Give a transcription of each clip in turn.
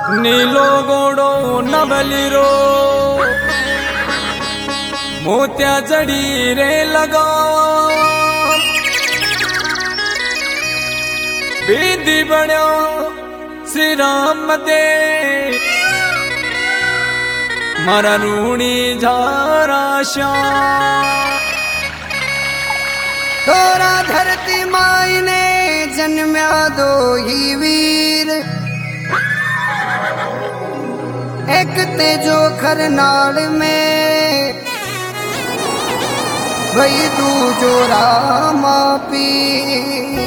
नीलो गोड़ो नवलीरो मोत्या जड़ी रे लगा बीदी बण्यो श्री राम दे मारा रूणी झारा श्याम तोरा धरती माई ने जन्म्या दो ही वीर एक तेजो खरनाल में भई दूजो रामा पी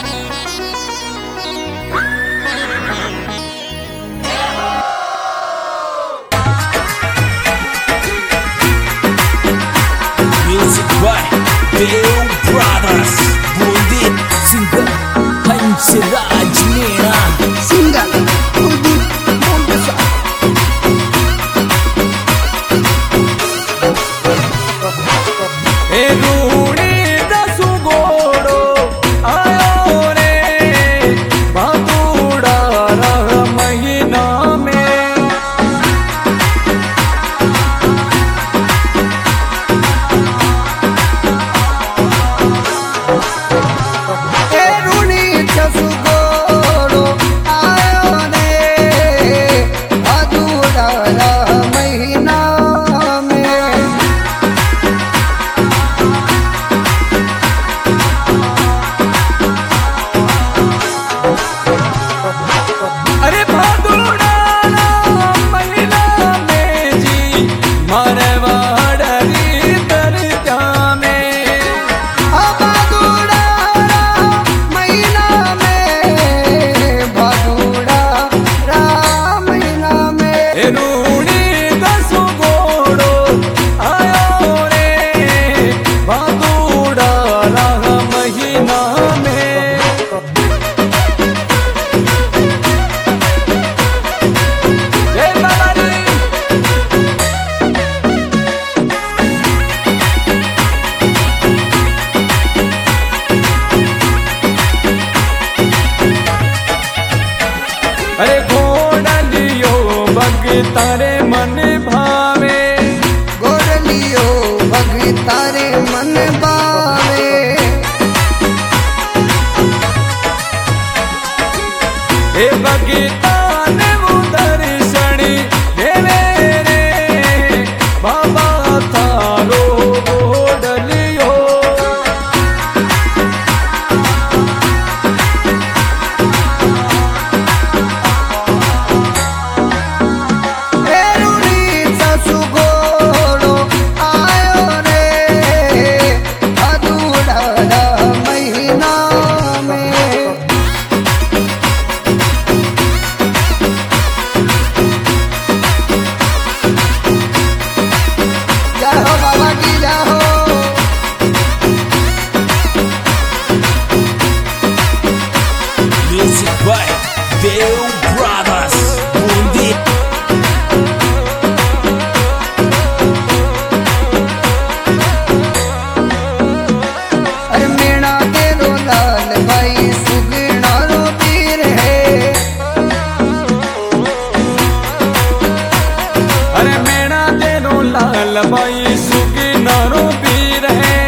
Music by Deo Brothers. Bundi singer Hansraj Meena. सिंगल ए रूणी दसु गोड़ो आयो रे भादुड़ा रह महीना में ए रूणी छसु गोड़ो आयो रे भादुड़ा रह महीना में अरे भादुड़ा महीना में जी मारे वाड़री दरिया में भादुड़ा महीना में भादुड़ा महीना में ए रूणी दसु गोड़ो आयो रे भादुड़ा रह महीना में जय बाबा जी अरे घोड़लियो बग तारे मन भावे गोरलियो भगतारे मन बावे हे बगीता ने वो दर्शनी देवे रे बाबा तारो घोड़लियो ए रूणी ससु गोड़ो आयो रे भादुड़ा महीना में जाओ बाबा की जाओ Music by Deo Brothers. Bundi. अरे मेणा तेरो लाल भाई सुगना रो पीर है अरे मेरा तेरो लाल बाई सुगी नारो पीर है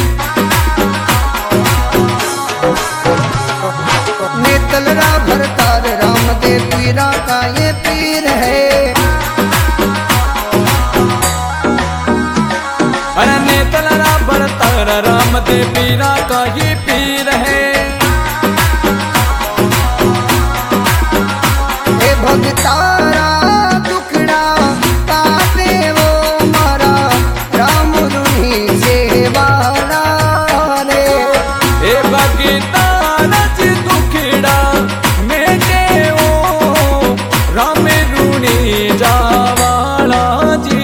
नेतलरा भरतार राम दे पीरा का ये पीर है अरे नेतलरा बरतर राम दे पीरा का ये पीर है हे भगतारा दुखड़ा काटे वो मारा राम रूही से वाला रे ए बगीता रच दुखड़ा मेटे ओ राम रूणी जावाला जी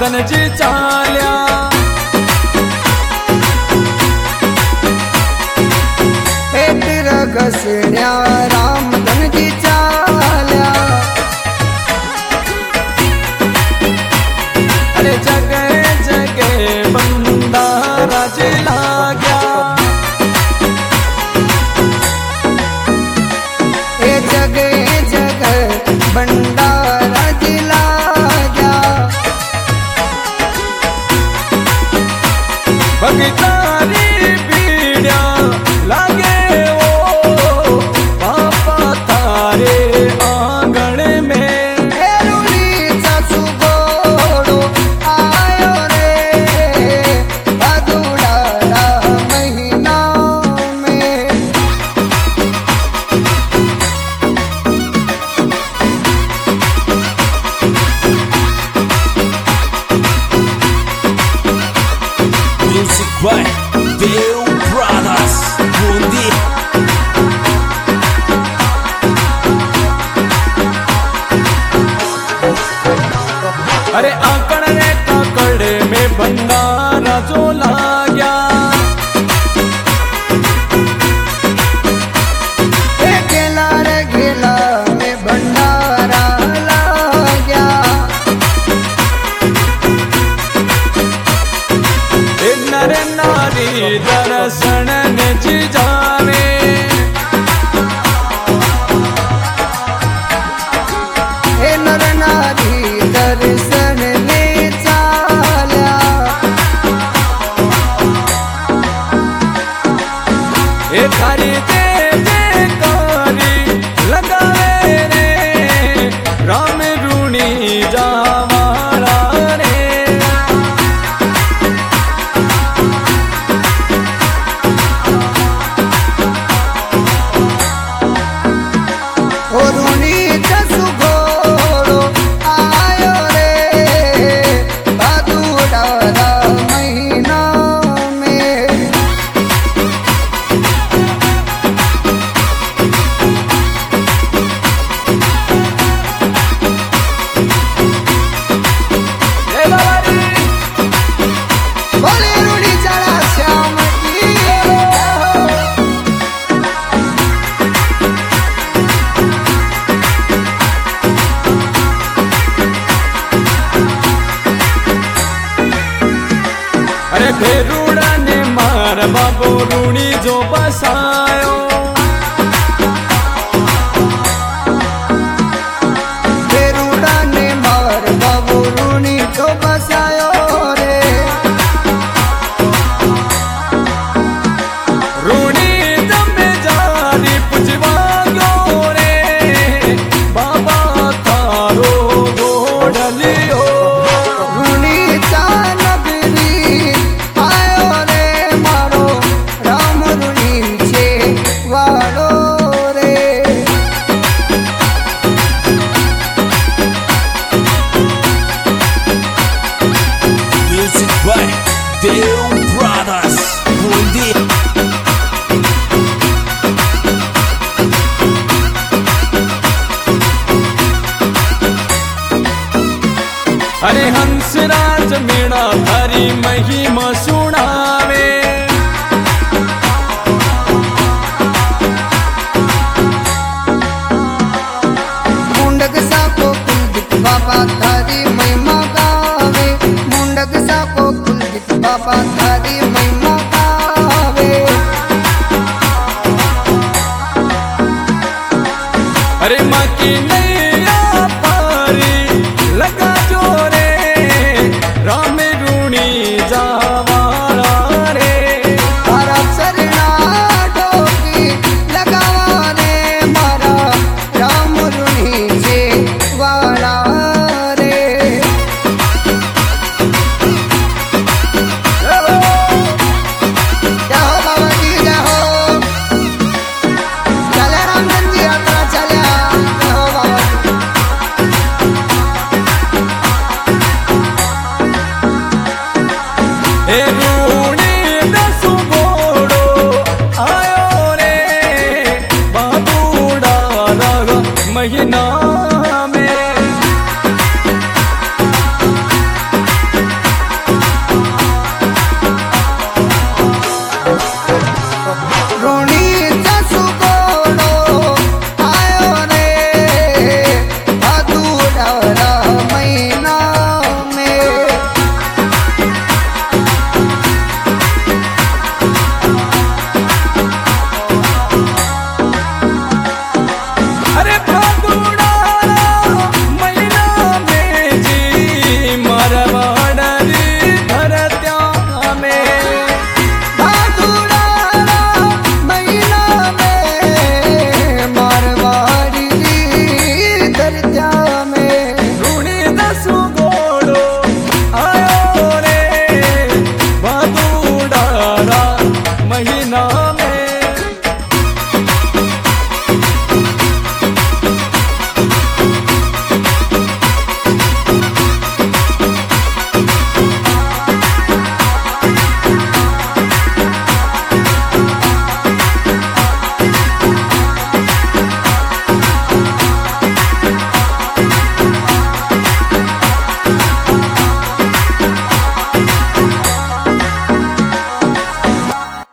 धनजी चाल्या हे तिर घसण्या राम धनजी चाल्या अरे जगे जगे भंडारा जी लाग्या हे जगे जगे भंडारा जी लाग्या भगतारी पीड्या लागे ओ पापा तारे आंगण में रुणीचा सुगोडो आयो रे भादुडाला महिना में Music by Deu Brothers Bundi. अरे आकड़ रे काकड़े में भंडारा जो लाग्या हे गेला रे गेला में भंडारा लाग्या ए नर नारी दर्शन ने जी जावे हे नर नारी दर्शन ले चाल्या ए थारी दे कारी लगावे रे राम रूणी जावारा रे रुणीचा सुगोडो आयो रे भादुडाला महिना में ए बाबारी बोले रुणीचा श्याम की अरे फेरुड़ा ने मार बाबो रूणी जो बसायो फेरुड़ा ने मार बाबू रुणी तो बसायो रे रूणी जमे जारी पुजवा गयो रे बाबा तारो गोडलियो रुणीचा नगरी आयो रे मारो राम रुणीचे वाडो रे Music by Deu Brothers Bundi. अरे हंसराज मीणा हरी महिमा सुनावे मुंडक साको कुलदीप बाबा थारी महिमा गावे मुंडक साको कुलदीप बाबा थारी महिमा गावे अरे माँ की नहीं